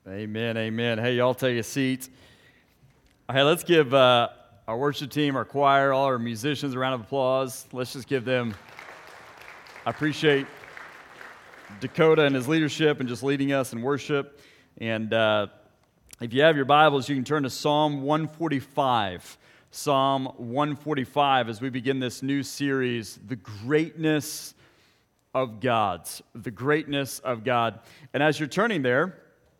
Amen, amen. Hey, y'all take a seat. Hey, let's give our worship team, our choir, all our musicians a round of applause. Let's just give them, I appreciate Dakota and his leadership and just leading us in worship. And if you have your Bibles, you can turn to Psalm 145. Psalm 145 as we begin this new series, The Greatness of God. The Greatness of God. And as you're turning there,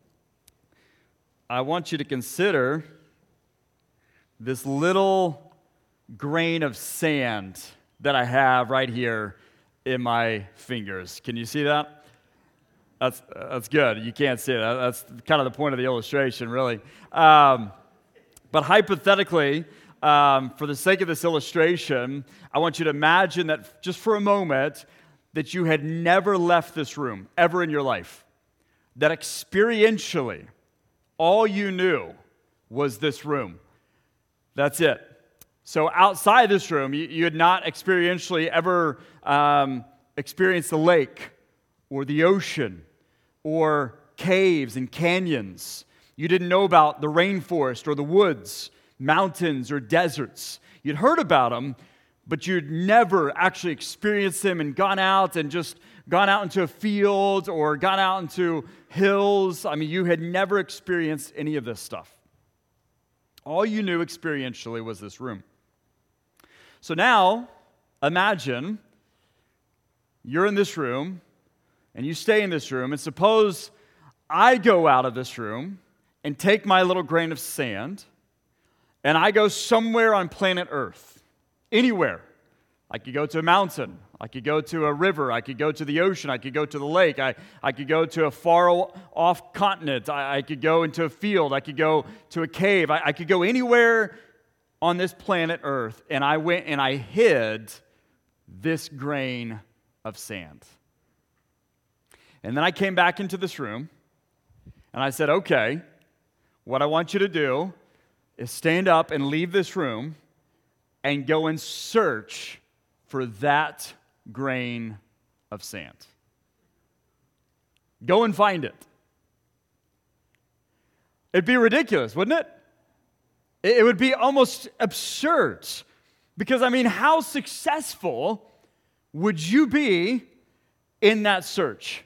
I want you to consider this little grain of sand that I have right here in my fingers. Can you see that? That's good. You can't see it. That's kind of the point of the illustration, really. But hypothetically, for the sake of this illustration, I want you to imagine that just for a moment that you had never left this room ever in your life. That experientially, all you knew was this room. That's it. So outside this room, you had not experientially ever experienced the lake or the ocean or caves and canyons. You didn't know about the rainforest or the woods, mountains or deserts. You'd heard about them, but you'd never actually experienced them and gone out into a field or gone out into hills. I mean, you had never experienced any of this stuff. All you knew experientially was this room. So now, imagine you're in this room, and you stay in this room, and suppose I go out of this room and take my little grain of sand, and I go somewhere on planet Earth, anywhere. I could go to a mountain. I could go to a river. I could go to the ocean. I could go to the lake. I could go to a far-off continent. I could go into a field. I could go to a cave. I could go anywhere on this planet Earth, and I went and I hid this grain of sand. And then I came back into this room, and I said, okay, what I want you to do is stand up and leave this room and go and search for that grain of sand. Go and find it. It'd be ridiculous, wouldn't it? It would be almost absurd. Because, I mean, how successful would you be in that search?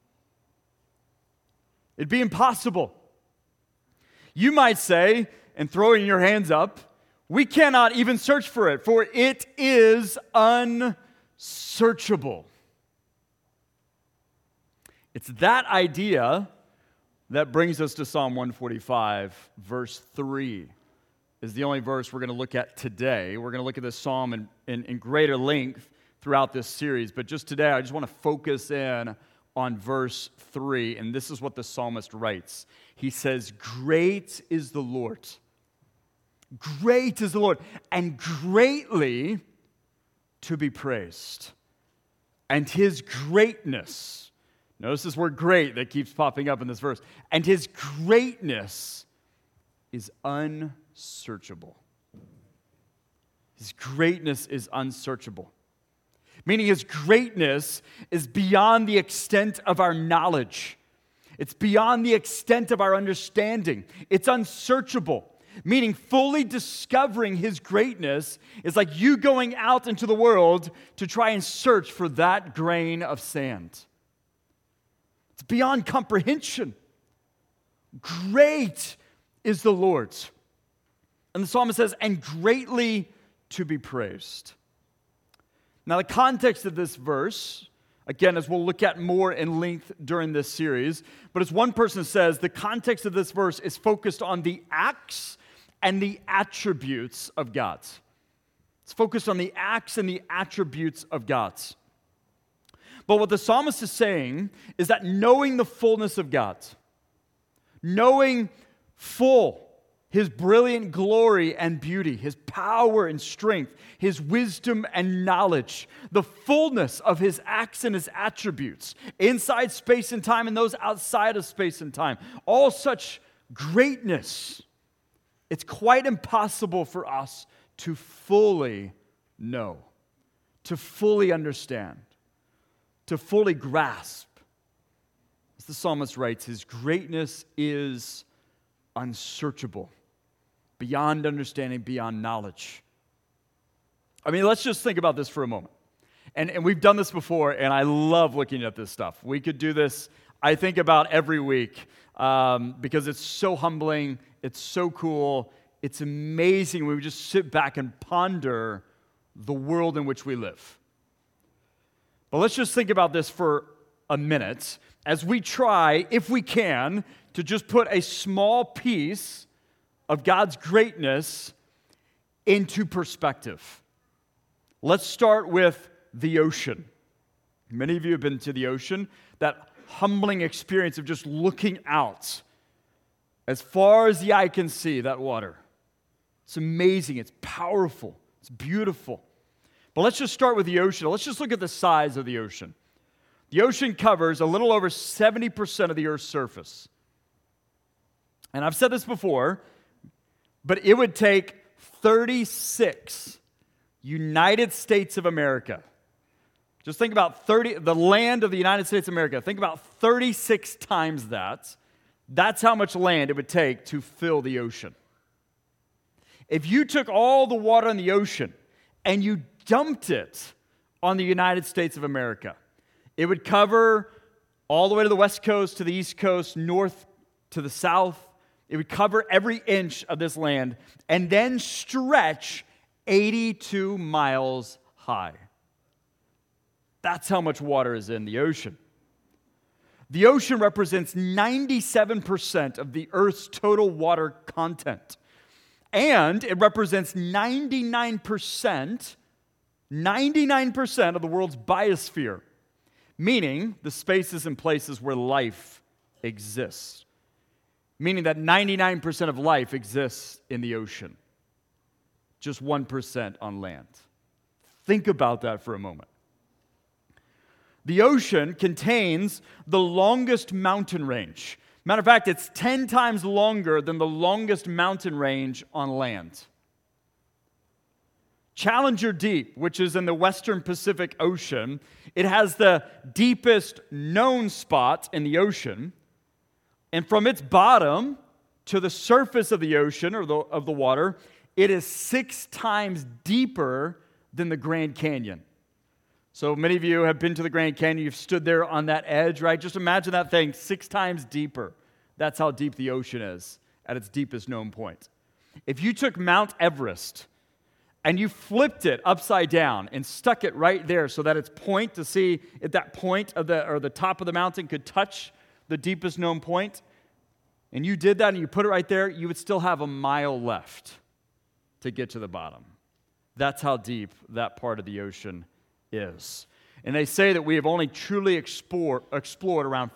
It'd be impossible. You might say, and throwing your hands up, we cannot even search for it is unsearchable. It's that idea that brings us to Psalm 145, verse 3, is the only verse we're going to look at today. We're going to look at this psalm in greater length throughout this series, but just today I just want to focus in on verse 3, and this is what the psalmist writes. He says, "Great is the Lord. Great is the Lord, and greatly to be praised. And His greatness," notice this word great that keeps popping up in this verse, "and His greatness is unsearchable." His greatness is unsearchable. Meaning His greatness is beyond the extent of our knowledge. It's beyond the extent of our understanding. It's unsearchable. Meaning fully discovering His greatness is like you going out into the world to try and search for that grain of sand. It's beyond comprehension. Great is the Lord. And the psalmist says, and greatly to be praised. Now the context of this verse, again, as we'll look at more in length during this series, but as one person says, the context of this verse is focused on the acts and the attributes of God. It's focused on the acts and the attributes of God. But what the psalmist is saying is that knowing the fullness of God, knowing full His brilliant glory and beauty, His power and strength, His wisdom and knowledge, the fullness of His acts and His attributes, inside space and time and those outside of space and time, all such greatness, it's quite impossible for us to fully know, to fully understand, to fully grasp. the psalmist writes, his greatness is unsearchable, beyond understanding, beyond knowledge. I mean, let's just think about this for a moment. And we've done this before, and I love looking at this stuff. We could do this, I think, about every week because it's so humbling, it's so cool, it's amazing when we just sit back and ponder the world in which we live. But let's just think about this for a minute as we try, if we can, to just put a small piece of God's greatness into perspective. Let's start with the ocean. Many of you have been to the ocean, that humbling experience of just looking out as far as the eye can see, that water. It's amazing, it's powerful, it's beautiful. But let's just start with the ocean. Let's just look at the size of the ocean. The ocean covers a little over 70% of the Earth's surface. And I've said this before, but it would take 36 United States of America. Just think about the land of the United States of America. Think about 36 times that. That's how much land it would take to fill the ocean. If you took all the water in the ocean and you dumped it on the United States of America, it would cover all the way to the west coast, to the east coast, north to the south. It would cover every inch of this land and then stretch 82 miles high. That's how much water is in the ocean. The ocean represents 97% of the Earth's total water content. And it represents 99% of the world's biosphere, meaning the spaces and places where life exists. Meaning that 99% of life exists in the ocean. Just 1% on land. Think about that for a moment. The ocean contains the longest mountain range. Matter of fact, it's 10 times longer than the longest mountain range on land. Challenger Deep, which is in the western Pacific Ocean, it has the deepest known spot in the ocean. And from its bottom to the surface of the ocean, or of the water, it is 6 times deeper than the Grand Canyon. So many of you have been to the Grand Canyon. You've stood there on that edge, right? Just imagine that thing 6 times deeper. That's how deep the ocean is at its deepest known point. If you took Mount Everest and you flipped it upside down and stuck it right there so that its point, to see if that point of the top of the mountain could touch the deepest known point, and you did that and you put it right there, you would still have a mile left to get to the bottom. That's how deep that part of the ocean is. And they say that we have only truly explored around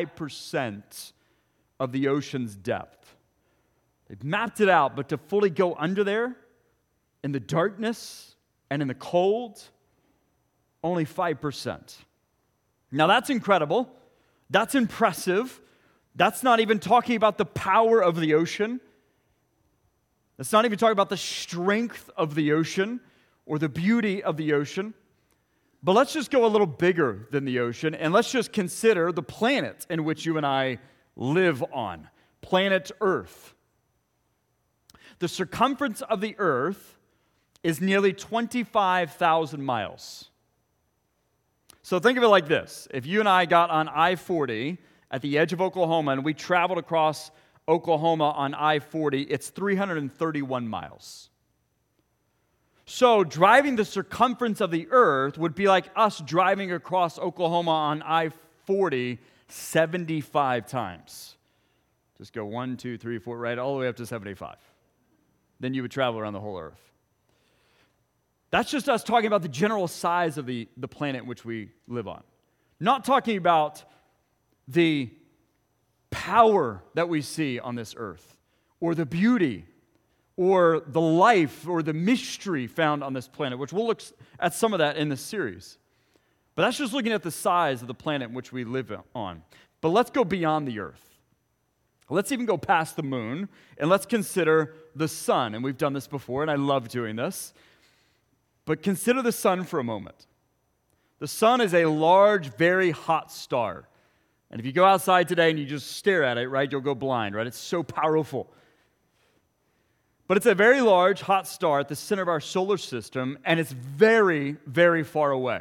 5% of the ocean's depth. They've mapped it out, but to fully go under there, in the darkness and in the cold, only 5%. Now that's incredible. That's impressive. That's not even talking about the power of the ocean. That's not even talking about the strength of the ocean or the beauty of the ocean. But let's just go a little bigger than the ocean, and let's just consider the planet in which you and I live on, planet Earth. The circumference of the Earth is nearly 25,000 miles. So think of it like this. If you and I got on I-40 at the edge of Oklahoma and we traveled across Oklahoma on I-40, it's 331 miles. So driving the circumference of the earth would be like us driving across Oklahoma on I-40 75 times. Just go 1, 2, 3, 4, right, all the way up to 75. Then you would travel around the whole earth. That's just us talking about the general size of the planet in which we live on. Not talking about the power that we see on this earth, or the beauty, or the life, or the mystery found on this planet, which we'll look at some of that in this series. But that's just looking at the size of the planet in which we live on. But let's go beyond the earth. Let's even go past the moon, and let's consider the sun. And we've done this before, and I love doing this. But consider the sun for a moment. The sun is a large, very hot star. And if you go outside today and you just stare at it, right, you'll go blind, right? It's so powerful. But it's a very large, hot star at the center of our solar system, and it's very, very far away.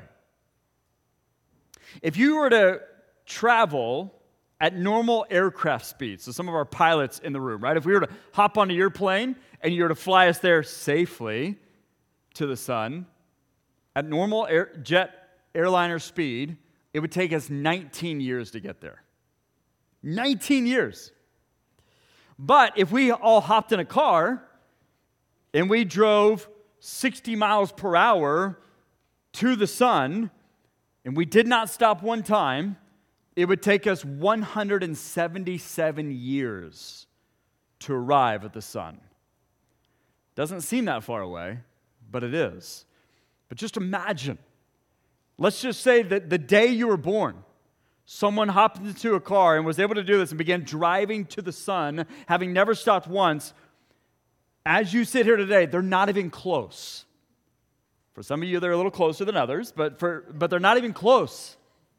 If you were to travel at normal aircraft speed, so some of our pilots in the room, right? If we were to hop onto your plane and you were to fly us there safely to the sun, at normal jet airliner speed, it would take us 19 years to get there. 19 years. But if we all hopped in a car and we drove 60 miles per hour to the sun, and we did not stop one time, it would take us 177 years to arrive at the sun. Doesn't seem that far away, but it is. But just imagine, let's just say that the day you were born, someone hopped into a car and was able to do this and began driving to the sun, having never stopped once. As you sit here today, they're not even close. For some of you, they're a little closer than others, but they're not even close.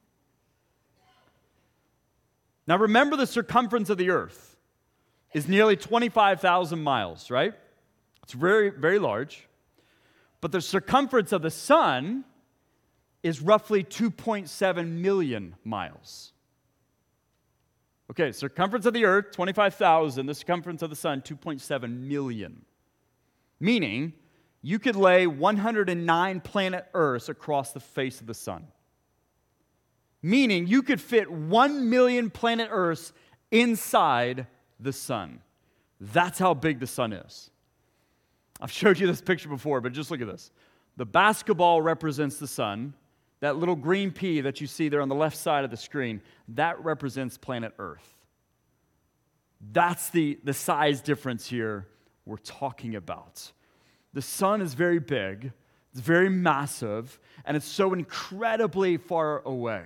Now remember, the circumference of the earth is nearly 25,000 miles, right? It's very, very large. But the circumference of the sun is roughly 2.7 million miles. Okay, circumference of the earth, 25,000. The circumference of the sun, 2.7 million. Meaning, you could lay 109 planet Earths across the face of the sun. Meaning, you could fit 1 million planet Earths inside the sun. That's how big the sun is. I've showed you this picture before, but just look at this. The basketball represents the sun. That little green pea that you see there on the left side of the screen, that represents planet Earth. That's the size difference here we're talking about. The sun is very big, it's very massive, and it's so incredibly far away.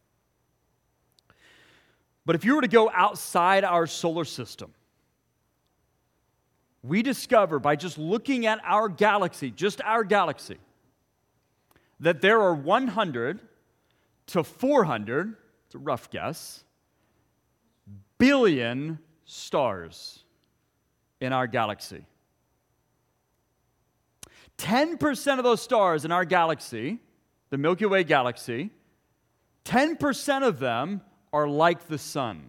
But if you were to go outside our solar system, we discover by just looking at our galaxy, just our galaxy, that there are 100 to 400, it's a rough guess, billion stars in our galaxy. 10% of those stars in our galaxy, the Milky Way galaxy, 10% of them are like the sun.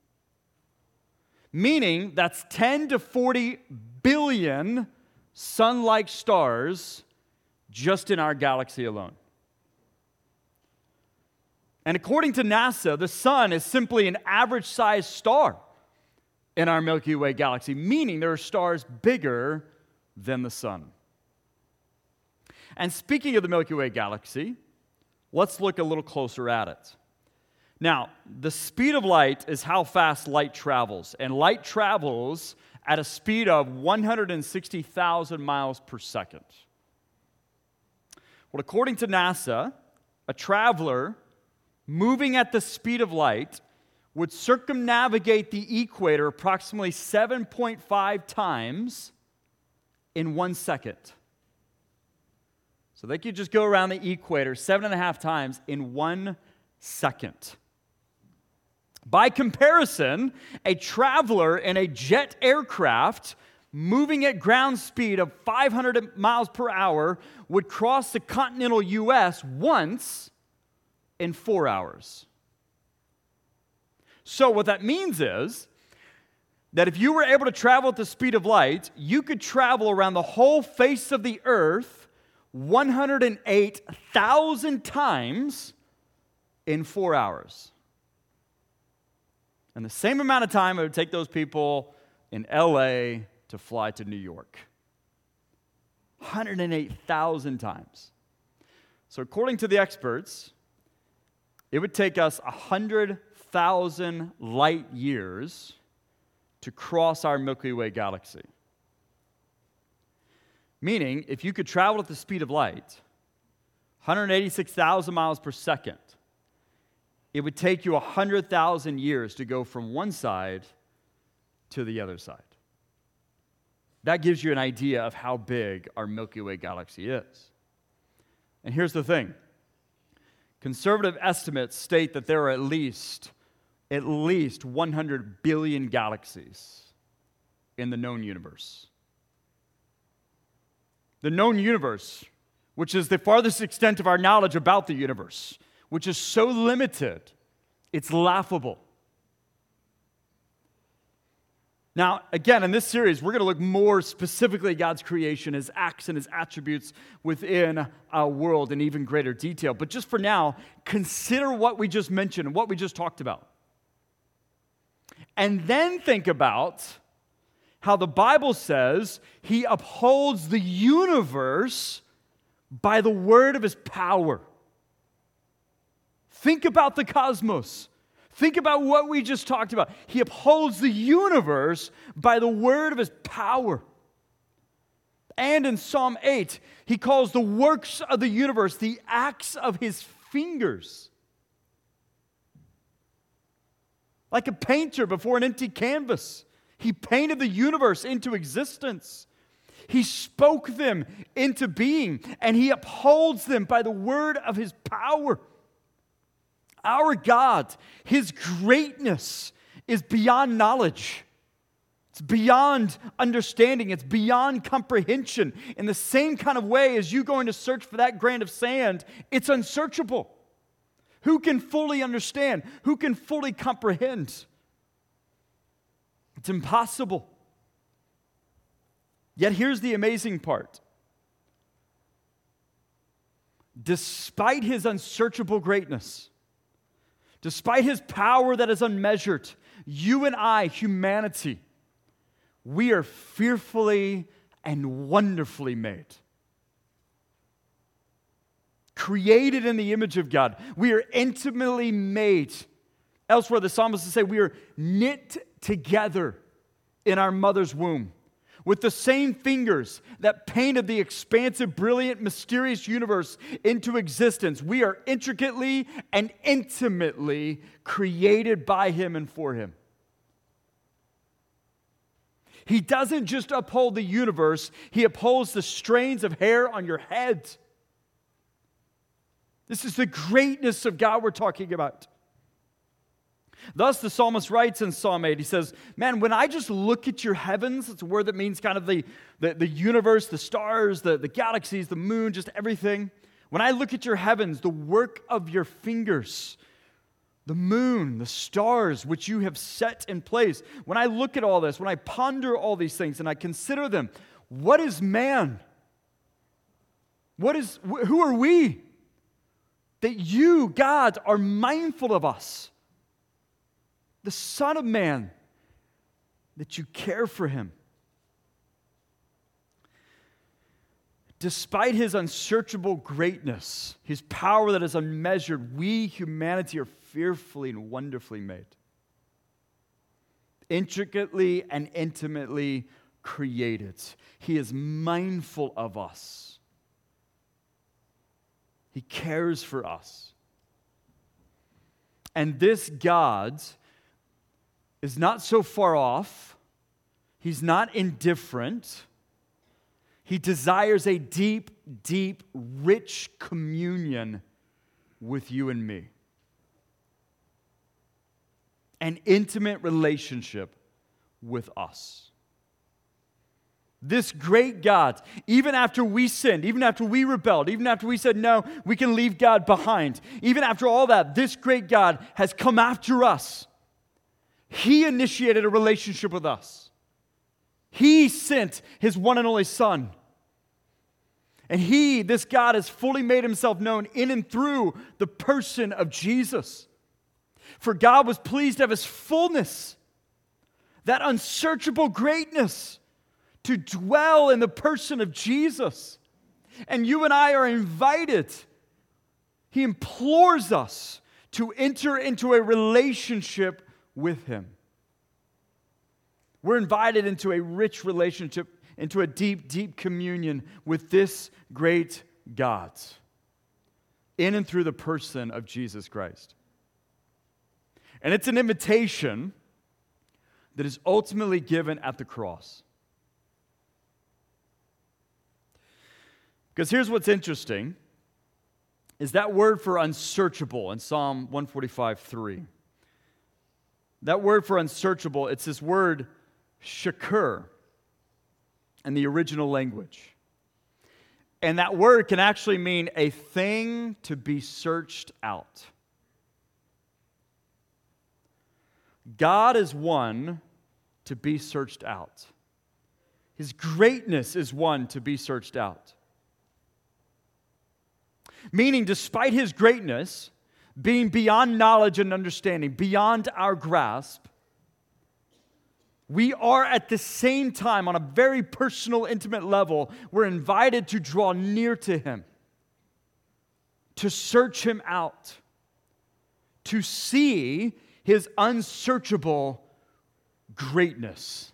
Meaning that's 10 to 40 billion sun-like stars just in our galaxy alone. And according to NASA, the sun is simply an average-sized star in our Milky Way galaxy, meaning there are stars bigger than the sun. And speaking of the Milky Way galaxy, let's look a little closer at it. Now, the speed of light is how fast light travels, and light travels at a speed of 160,000 miles per second. Well, according to NASA, a traveler moving at the speed of light would circumnavigate the equator approximately 7.5 times in 1 second. So they could just go around the equator 7.5 times in 1 second. By comparison, a traveler in a jet aircraft moving at ground speed of 500 miles per hour would cross the continental U.S. once in 4 hours. So what that means is that if you were able to travel at the speed of light, you could travel around the whole face of the earth 108,000 times in 4 hours. And the same amount of time it would take those people in L.A. to fly to New York. 108,000 times. So according to the experts, it would take us 100,000 light years to cross our Milky Way galaxy. Meaning, if you could travel at the speed of light, 186,000 miles per second, it would take you 100,000 years to go from one side to the other side. That gives you an idea of how big our Milky Way galaxy is. And here's the thing. Conservative estimates state that there are at least at least 100 billion galaxies in the known universe. The known universe, which is the farthest extent of our knowledge about the universe, which is so limited, it's laughable. Now, again, in this series, we're going to look more specifically at God's creation, His acts and His attributes within our world in even greater detail. But just for now, consider what we just mentioned and what we just talked about. And then think about how the Bible says He upholds the universe by the word of His power. Think about the cosmos. Think about what we just talked about. He upholds the universe by the word of His power. And in Psalm 8, He calls the works of the universe the acts of His fingers. Like a painter before an empty canvas, He painted the universe into existence. He spoke them into being, and He upholds them by the word of His power. Our God, His greatness is beyond knowledge. It's beyond understanding. It's beyond comprehension. In the same kind of way as you going to search for that grain of sand, it's unsearchable. Who can fully understand? Who can fully comprehend? It's impossible. Yet here's the amazing part. Despite His unsearchable greatness, despite His power that is unmeasured, you and I, humanity, we are fearfully and wonderfully made. Created in the image of God. We are intimately made. Elsewhere, the psalmist will say we are knit together in our mother's womb with the same fingers that painted the expansive, brilliant, mysterious universe into existence. We are intricately and intimately created by Him and for Him. He doesn't just uphold the universe, He upholds the strands of hair on your head. This is the greatness of God we're talking about. Thus, the psalmist writes in Psalm 8, he says, man, when I just look at your heavens, it's a word that means kind of the universe, the stars, the galaxies, the moon, just everything. When I look at your heavens, the work of your fingers, the moon, the stars, which you have set in place. When I look at all this, when I ponder all these things and I consider them, what is man? Who are we? That you, God, are mindful of us. The Son of Man, that you care for Him. Despite His unsearchable greatness, His power that is unmeasured, we, humanity, are fearfully and wonderfully made. Intricately and intimately created. He is mindful of us. He cares for us. And this God is not so far off. He's not indifferent. He desires a deep, deep, rich communion with you and me. An intimate relationship with us. This great God, even after we sinned, even after we rebelled, even after we said, no, we can leave God behind, even after all that, this great God has come after us. He initiated a relationship with us. He sent His one and only Son. And He, this God, has fully made Himself known in and through the person of Jesus. For God was pleased to have His fullness, that unsearchable greatness, to dwell in the person of Jesus. And you and I are invited. He implores us to enter into a relationship with Him. We're invited into a rich relationship, into a deep, deep communion with this great God in and through the person of Jesus Christ. And it's an invitation that is ultimately given at the cross. Because here's what's interesting, is that word for unsearchable in Psalm 145:3. That word for unsearchable, it's this word shakur in the original language. And that word can actually mean a thing to be searched out. God is one to be searched out. His greatness is one to be searched out. Meaning, despite His greatness being beyond knowledge and understanding, beyond our grasp, we are at the same time, on a very personal, intimate level, we're invited to draw near to Him, to search Him out, to see His unsearchable greatness,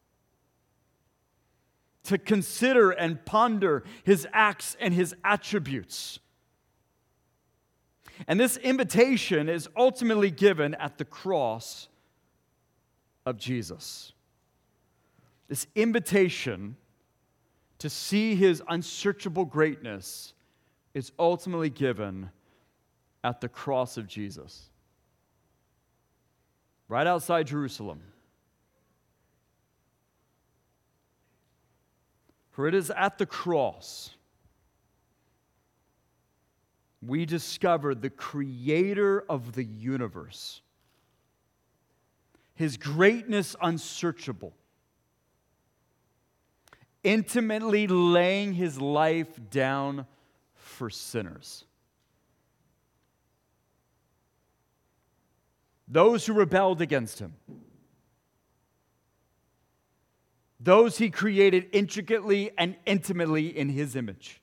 to consider and ponder His acts and His attributes. And this invitation is ultimately given at the cross of Jesus. This invitation to see His unsearchable greatness is ultimately given at the cross of Jesus. Right outside Jerusalem. For it is at the cross we discover the Creator of the universe, His greatness unsearchable, intimately laying His life down for sinners. Those who rebelled against Him. Those He created intricately and intimately in His image.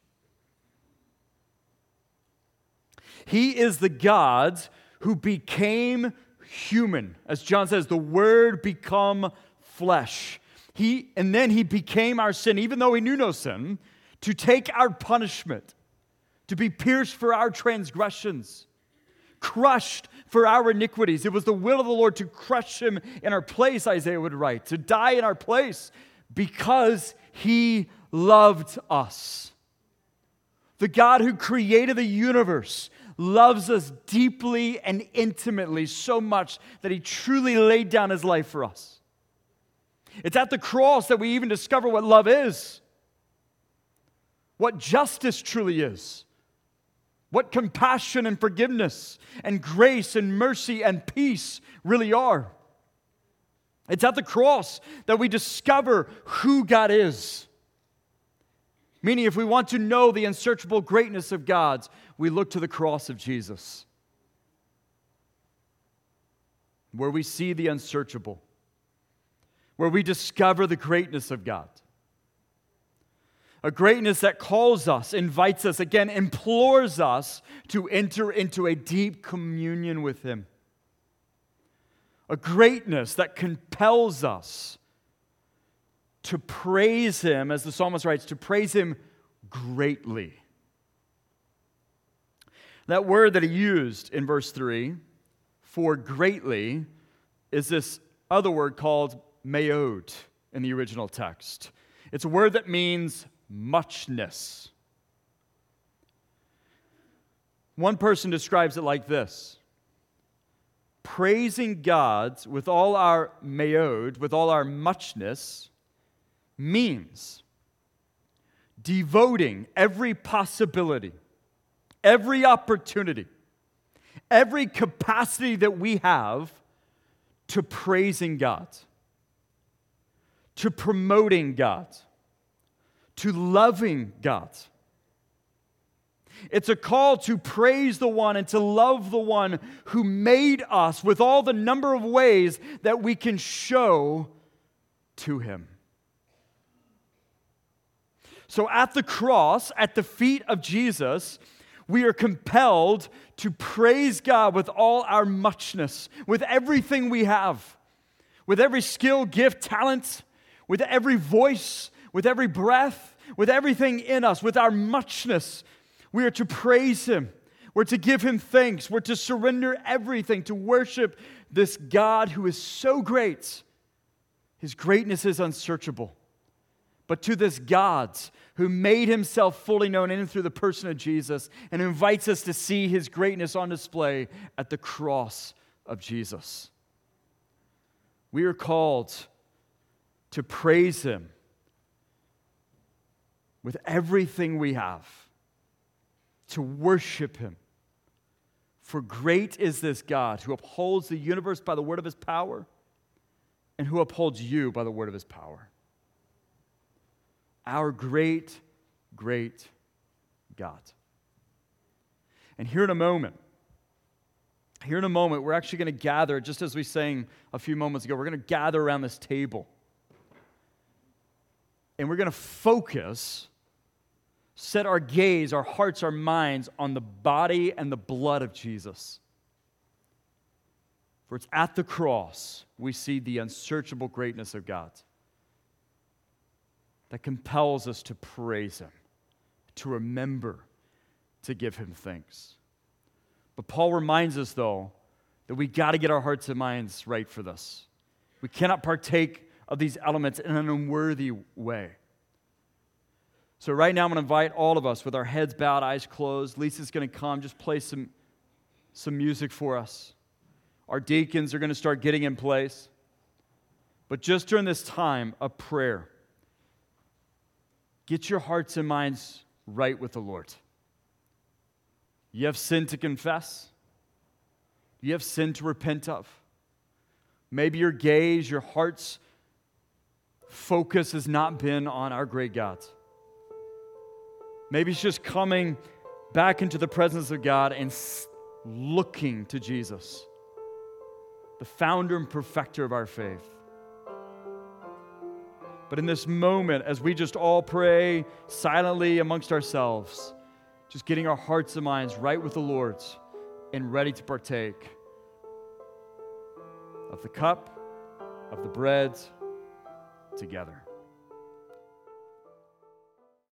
He is the God who became human. As John says, the Word become flesh. And then He became our sin, even though He knew no sin, to take our punishment, to be pierced for our transgressions, crushed for our iniquities. It was the will of the Lord to crush Him in our place, Isaiah would write, to die in our place because He loved us. The God who created the universe loves us deeply and intimately, so much that He truly laid down His life for us. It's at the cross that we even discover what love is, what justice truly is, what compassion and forgiveness and grace and mercy and peace really are. It's at the cross that we discover who God is. Meaning, if we want to know the unsearchable greatness of God, we look to the cross of Jesus, where we see the unsearchable, where we discover the greatness of God. A greatness that calls us, invites us, again, implores us to enter into a deep communion with Him. A greatness that compels us to praise Him, as the psalmist writes, to praise Him greatly. That word that he used in verse 3 for greatly is this other word called meod in the original text. It's a word that means muchness. One person describes it like this: praising God with all our meod, with all our muchness, means devoting every possibility, every opportunity, every capacity that we have to praising God, to promoting God, to loving God. It's a call to praise the one and to love the one who made us with all the number of ways that we can show to Him. So at the cross, at the feet of Jesus, we are compelled to praise God with all our muchness, with everything we have, with every skill, gift, talent, with every voice, with every breath, with everything in us, with our muchness. We are to praise Him. We're to give Him thanks. We're to surrender everything, to worship this God who is so great. His greatness is unsearchable. But to this God who made Himself fully known in and through the person of Jesus and who invites us to see His greatness on display at the cross of Jesus. We are called to praise Him with everything we have, to worship Him. For great is this God who upholds the universe by the word of His power and who upholds you by the word of His power. Our great, great God. And here in a moment, we're actually going to gather, just as we sang a few moments ago, we're going to gather around this table. And we're going to focus, set our gaze, our hearts, our minds on the body and the blood of Jesus. For it's at the cross we see the unsearchable greatness of God that compels us to praise Him, to remember, to give Him thanks. But Paul reminds us, though, that we got to get our hearts and minds right for this. We cannot partake of these elements in an unworthy way. So right now I'm going to invite all of us with our heads bowed, eyes closed. Lisa's going to come, just play some music for us. Our deacons are going to start getting in place. But just during this time of prayer, get your hearts and minds right with the Lord. You have sin to confess. You have sin to repent of. Maybe your gaze, your heart's focus has not been on our great God. Maybe it's just coming back into the presence of God and looking to Jesus, the founder and perfecter of our faith. But in this moment, as we just all pray silently amongst ourselves, just getting our hearts and minds right with the Lord's and ready to partake of the cup, of the bread together.